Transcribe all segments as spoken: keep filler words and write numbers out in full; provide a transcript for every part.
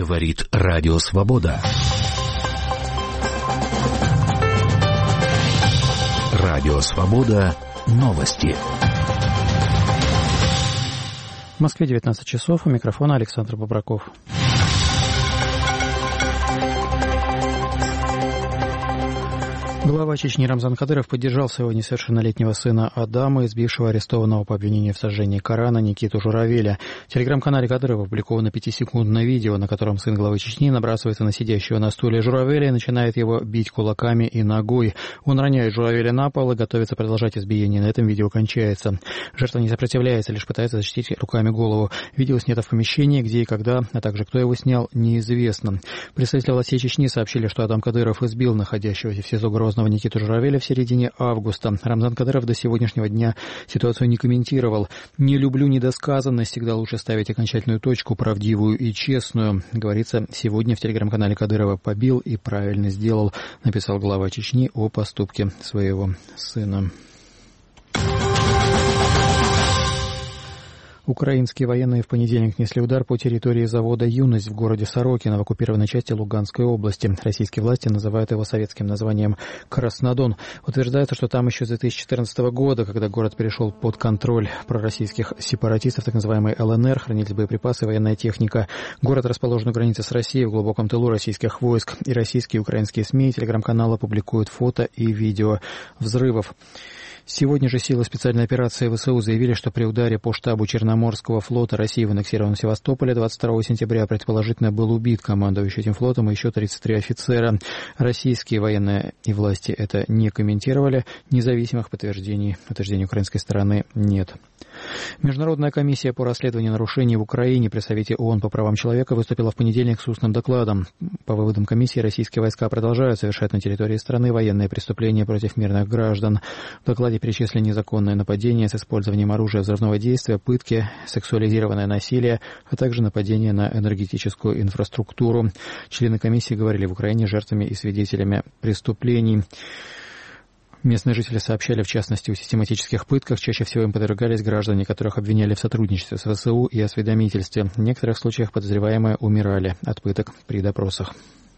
Говорит Радио Свобода. Радио Свобода. Новости. В Москве девятнадцать часов. У микрофона Александр Бобраков. Глава Чечни Рамзан Кадыров поддержал своего несовершеннолетнего сына Адама, избившего арестованного по обвинению в сожжении Корана Никиту Журавеля. В телеграм-канале Кадырова опубликовано пятисекундное видео, на котором сын главы Чечни набрасывается на сидящего на стуле Журавеля и начинает его бить кулаками и ногой. Он роняет Журавеля на пол и готовится продолжать избиение. На этом видео кончается. Жертва не сопротивляется, лишь пытается защитить руками голову. Видео снято в помещении, где и когда, а также кто его снял, неизвестно. Представители властей Чечни сообщили, что Адам Кадыров избил находящегося в СИЗО Грозного Никиту Журавеля в середине августа. Рамзан Кадыров до сегодняшнего дня ситуацию не комментировал. «Не люблю недосказанность, всегда лучше ставить окончательную точку, правдивую и честную», говорится сегодня в телеграм-канале Кадырова. «Побил и правильно сделал», написал глава Чечни о поступке своего сына. Украинские военные в понедельник несли удар по территории завода «Юность» в городе Сорокино в оккупированной части Луганской области. Российские власти называют его советским названием Краснодон. Утверждается, что там еще с две тысячи четырнадцатого года, когда город перешел под контроль пророссийских сепаратистов, так называемый эл эн эр, хранились боеприпасы и военная техника. Город расположен у границы с Россией, в глубоком тылу российских войск. И российские и украинские СМИ и телеграм-каналы публикуют фото и видео взрывов. Сегодня же силы специальной операции вэ эс у заявили, что при ударе по штабу Черноморского флота России в аннексированном Севастополе двадцать второго сентября предположительно был убит командующий этим флотом и еще тридцать три офицера. Российские военные и власти это не комментировали. Независимых подтверждений утверждений украинской стороны нет. Международная комиссия по расследованию нарушений в Украине при Совете ООН по правам человека выступила в понедельник с устным докладом. По выводам комиссии, российские войска продолжают совершать на территории страны военные преступления против мирных граждан. В докладе перечислены незаконные нападения с использованием оружия взрывного действия, пытки, сексуализированное насилие, а также нападения на энергетическую инфраструктуру. Члены комиссии говорили, в Украине жертвами и свидетелями преступлений. Местные жители сообщали, в частности, о систематических пытках. Чаще всего им подвергались граждане, которых обвиняли в сотрудничестве с вэ эс у и осведомительстве. В некоторых случаях подозреваемые умирали от пыток при допросах.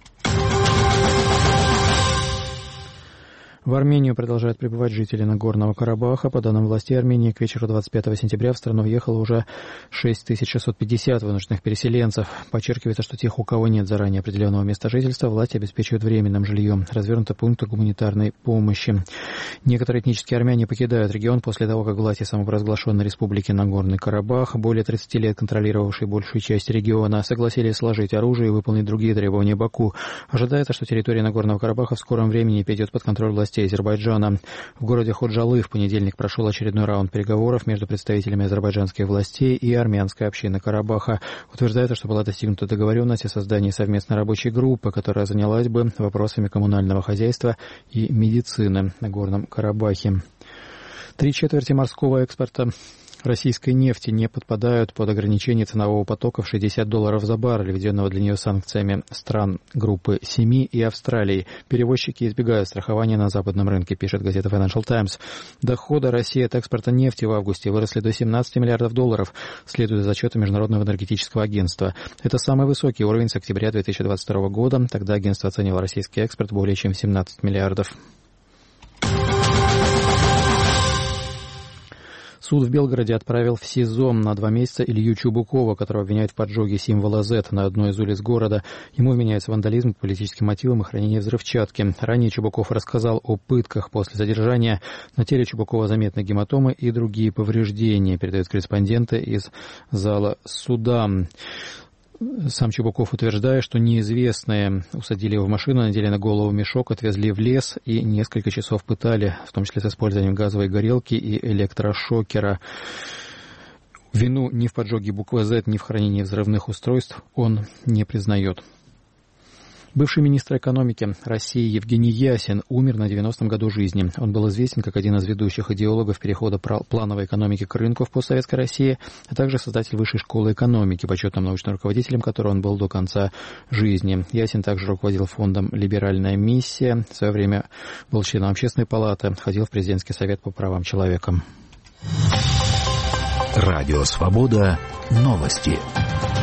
В Армению продолжают прибывать жители Нагорного Карабаха. По данным властей Армении, к вечеру двадцать пятого сентября в страну въехало уже шесть тысяч шестьсот пятьдесят вынужденных переселенцев. Подчеркивается, что тех, у кого нет заранее определенного места жительства, власти обеспечивают временным жильем. Развернуты пункты гуманитарной помощи. Некоторые этнические армяне покидают регион после того, как власти самопровозглашенной республики Нагорный Карабах, более тридцати лет контролировавшие большую часть региона, согласились сложить оружие и выполнить другие требования Баку. Ожидается, что территория Нагорного Карабаха в скором времени перейдет под контроль властей Азербайджана. В городе Ходжалы в понедельник прошел очередной раунд переговоров между представителями азербайджанских властей и армянской общины Карабаха. Утверждается, что была достигнута договоренность о создании совместной рабочей группы, которая занялась бы вопросами коммунального хозяйства и медицины на Горном Карабахе. Три четверти морского экспорта российской нефти не подпадают под ограничение ценового потока в шестьдесят долларов за баррель, введенного для нее санкциями стран группы семи и Австралии. Перевозчики избегают страхования на западном рынке, пишет газета Financial Times. Доходы России от экспорта нефти в августе выросли до семнадцати миллиардов долларов, следует из отчета Международного энергетического агентства. Это самый высокий уровень с октября две тысячи двадцать второго года. Тогда агентство оценило российский экспорт более чем в семнадцать миллиардов. Суд в Белгороде отправил в СИЗО на два месяца Илью Чубукова, которого обвиняют в поджоге символа зет на одной из улиц города. Ему вменяется вандализм по политическим мотивам и хранение взрывчатки. Ранее Чубуков рассказал о пытках после задержания. На теле Чубукова заметны гематомы и другие повреждения, передают корреспонденты из зала суда. Сам Чубуков утверждает, что неизвестные усадили его в машину, надели на голову мешок, отвезли в лес и несколько часов пытали, в том числе с использованием газовой горелки и электрошокера. Вину ни в поджоге буквы зет, ни в хранении взрывных устройств он не признает. Бывший министр экономики России Евгений Ясин умер на девяностом году жизни. Он был известен как один из ведущих идеологов перехода плановой экономики к рынку в постсоветской России, а также создатель Высшей школы экономики, почетным научным руководителем которой он был до конца жизни. Ясин также руководил фондом «Либеральная миссия», в свое время был членом Общественной палаты, входил в президентский совет по правам человека. Радио Свобода. Новости.